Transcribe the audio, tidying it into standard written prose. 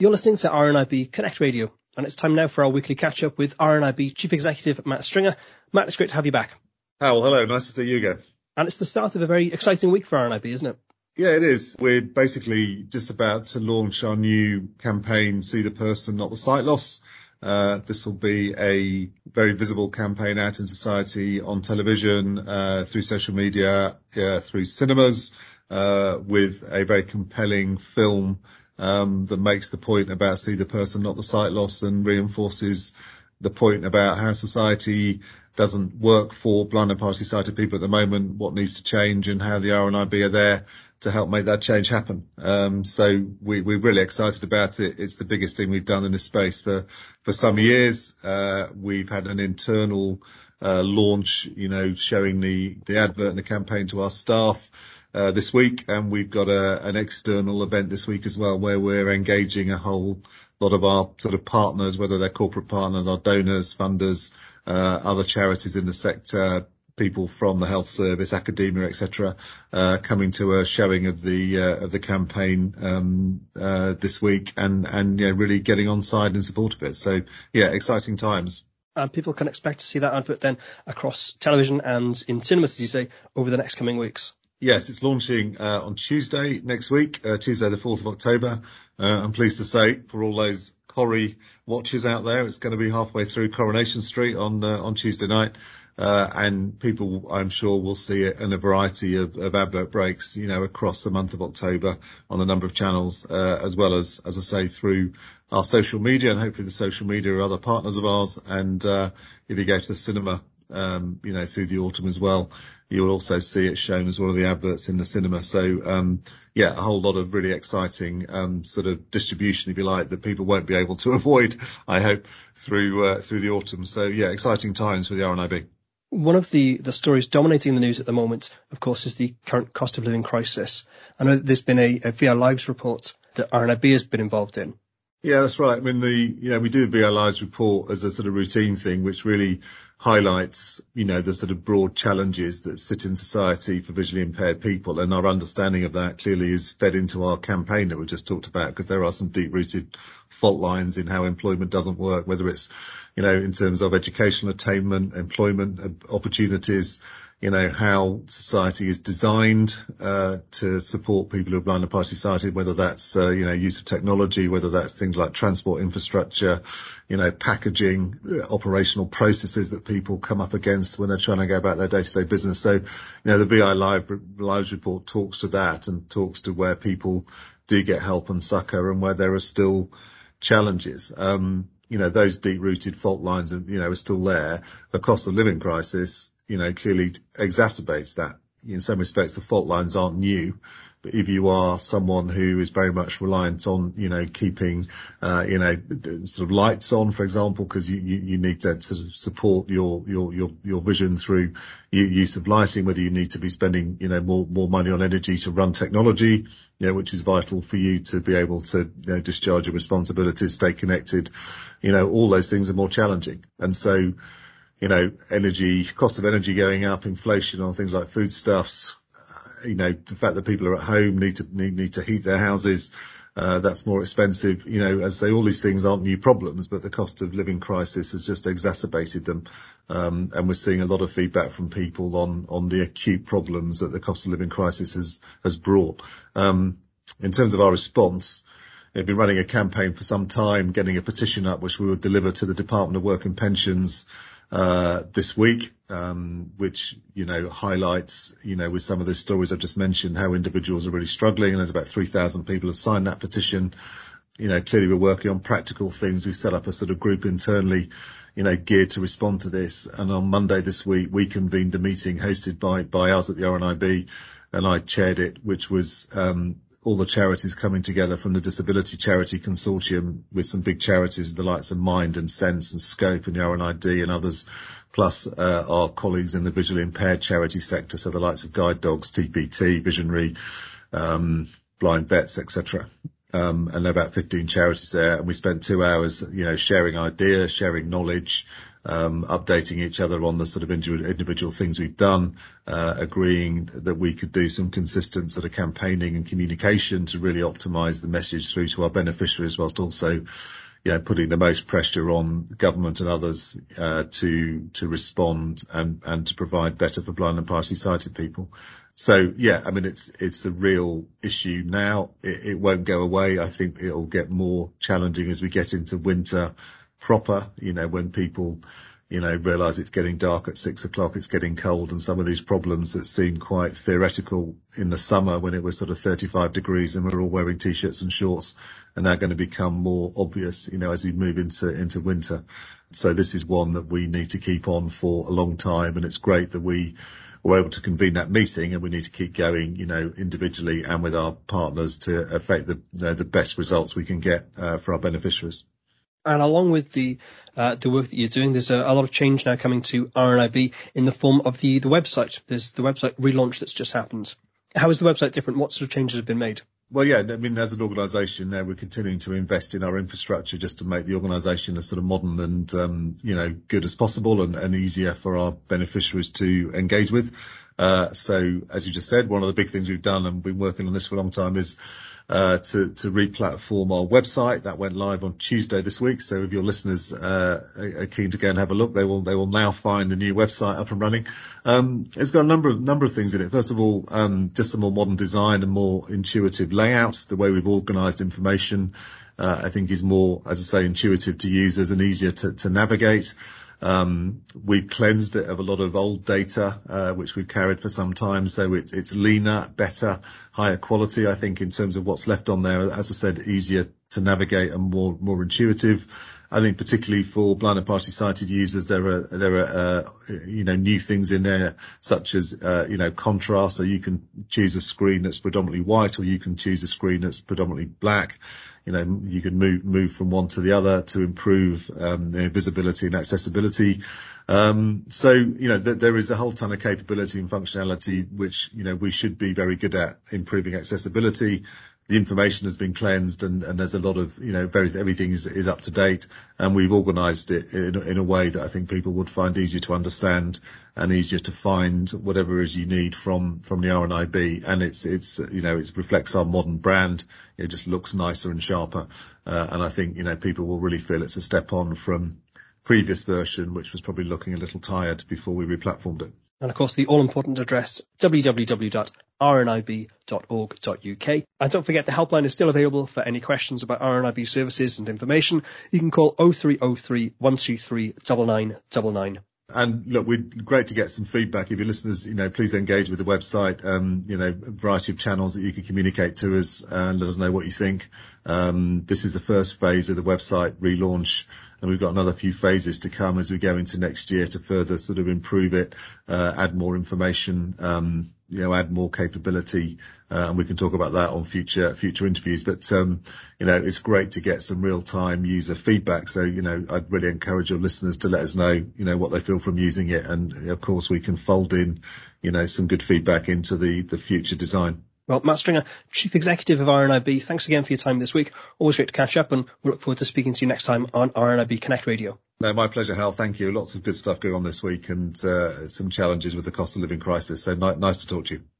You're listening to RNIB Connect Radio, and it's time now for our weekly catch-up with RNIB Chief Executive Matt Stringer. Matt, it's great to have you back. Oh, well, hello. Nice to see you again. And it's the start of a very exciting week for RNIB, isn't it? Yeah, it is. We're basically just about to launch our new campaign, See the Person, Not the Sight Loss. This will be a very visible campaign out in society, on television, through social media, through cinemas, with a very compelling film that makes the point about see the person, not the sight loss, and reinforces the point about how society doesn't work for blind and partially sighted people at the moment, what needs to change, and how the RNIB are there to help make that change happen. So we're really excited about it. It's the biggest thing we've done in this space for some years. We've had an internal launch, showing the advert and the campaign to our staff this week, and we've got an external event this week as well, where we're engaging a whole lot of our sort of partners, whether they're corporate partners, our donors, funders, other charities in the sector, people from the health service, academia, etc., coming to a showing of the campaign this week, and really getting on side in support of it. So yeah, exciting times. And people can expect to see that advert then across television and in cinemas, as you say, over the next coming weeks. Yes, it's launching on Tuesday next week, Tuesday the 4th of October. I'm pleased to say, for all those Corrie watchers out there, it's going to be halfway through Coronation Street on Tuesday night. And people, I'm sure, will see it in a variety of advert breaks, across the month of October on a number of channels, as well as I say, through our social media, and hopefully the social media are other partners of ours. And if you go to the cinema, through the autumn as well, you'll also see it shown as one of the adverts in the cinema. So, a whole lot of really exciting, sort of distribution, if you like, that people won't be able to avoid, I hope, through the autumn. So yeah, exciting times for the RNIB. One of the stories dominating the news at the moment, of course, is the current cost of living crisis. I know that there's been a VR Lives report that RNIB has been involved in. Yeah, that's right. I mean, we do the VR Lives report as a sort of routine thing, which really highlights, the sort of broad challenges that sit in society for visually impaired people. And our understanding of that clearly is fed into our campaign that we just talked about, because there are some deep-rooted fault lines in how employment doesn't work, whether it's, in terms of educational attainment, employment opportunities, how society is designed to support people who are blind and partially sighted, whether that's, use of technology, whether that's things like transport infrastructure, packaging, operational processes that people come up against when they're trying to go about their day-to-day business. So, the VI Lives report talks to that, and talks to where people do get help and succour, and where there are still challenges. Those deep-rooted fault lines, are still there. The cost of living crisis, clearly exacerbates that. In some respects, the fault lines aren't new, but if you are someone who is very much reliant on, keeping, sort of lights on, for example, because you need to sort of support your vision through use of lighting, whether you need to be spending, more money on energy to run technology, which is vital for you to be able to, discharge your responsibilities, stay connected, all those things are more challenging. And so, energy, cost of energy going up, inflation on things like foodstuffs, the fact that people are at home, need to heat their houses, that's more expensive. As I say, all these things aren't new problems, but the cost of living crisis has just exacerbated them. And we're seeing a lot of feedback from people on the acute problems that the cost of living crisis has brought. In terms of our response, they've been running a campaign for some time, getting a petition up, which we will deliver to the Department of Work and Pensions this week, which, highlights, with some of the stories I've just mentioned, how individuals are really struggling. And there's about 3,000 people have signed that petition. Clearly we're working on practical things. We've set up a sort of group internally, geared to respond to this. And on Monday this week, we convened a meeting hosted by us at the RNIB, and I chaired it, which was, all the charities coming together from the Disability Charity Consortium, with some big charities, the likes of Mind and Sense and Scope and the RNID and others, plus our colleagues in the visually impaired charity sector, so the likes of Guide Dogs, TPT, Visionary, Blind Vets, etc. And there are about 15 charities there, and we spent 2 hours, sharing ideas, sharing knowledge, updating each other on the sort of individual things we've done, agreeing that we could do some consistent sort of campaigning and communication to really optimize the message through to our beneficiaries, whilst also putting the most pressure on government and others to respond and to provide better for blind and partially sighted people. So I mean it's a real issue now. It won't go away. I think it'll get more challenging as we get into winter proper, when people realise it's getting dark at 6 o'clock, it's getting cold, and some of these problems that seem quite theoretical in the summer when it was sort of 35 degrees and we're all wearing t-shirts and shorts, are now going to become more obvious, as we move into winter. So this is one that we need to keep on for a long time, and it's great that we were able to convene that meeting, and we need to keep going, individually and with our partners to affect the best results we can get for our beneficiaries. And along with the work that you're doing, there's a lot of change now coming to RNIB in the form of the website. There's the website relaunch that's just happened. How is the website different? What sort of changes have been made? Well, I mean, as an organisation now, we're continuing to invest in our infrastructure just to make the organisation as sort of modern and, good as possible and easier for our beneficiaries to engage with. So as you just said, one of the big things we've done, and been working on this for a long time, is to re-platform our website. That went live on Tuesday this week. So if your listeners are keen to go and have a look, they will now find the new website up and running. It's got a number of things in it. First of all, just a more modern design and more intuitive layouts. The way we've organised information, I think is more, as I say, intuitive to users and easier to navigate. We've cleansed it of a lot of old data, which we've carried for some time. So it's leaner, better, higher quality, I think, in terms of what's left on there. As I said, easier to navigate and more intuitive. I think particularly for blind and partially sighted users, there are new things in there, such as, contrast. So you can choose a screen that's predominantly white, or you can choose a screen that's predominantly black. You can move from one to the other to improve visibility and accessibility. There is a whole ton of capability and functionality which we should be very good at improving accessibility. The information has been cleansed, and there's a lot of everything is up to date, and we've organised it in a way that I think people would find easier to understand and easier to find whatever it is you need from the RNIB. And it reflects our modern brand. It just looks nicer and sharper, and I think people will really feel it's a step on from previous version, which was probably looking a little tired before we replatformed it. And of course, the all-important address, www.rnib.org.uk. And don't forget, the helpline is still available for any questions about RNIB services and information. You can call 0303 123 9999. And look, great to get some feedback. If your listeners, please engage with the website, a variety of channels that you can communicate to us and let us know what you think. This is the first phase of the website relaunch, and we've got another few phases to come as we go into next year to further sort of improve it, add more information, add more capability, and we can talk about that on future interviews. But, it's great to get some real-time user feedback. So, I'd really encourage your listeners to let us know, what they feel from using it. And of course, we can fold in, some good feedback into the future design. Well, Matt Stringer, Chief Executive of RNIB, thanks again for your time this week. Always great to catch up, and we look forward to speaking to you next time on RNIB Connect Radio. No, my pleasure, Hal. Thank you. Lots of good stuff going on this week, and some challenges with the cost of living crisis. So nice to talk to you.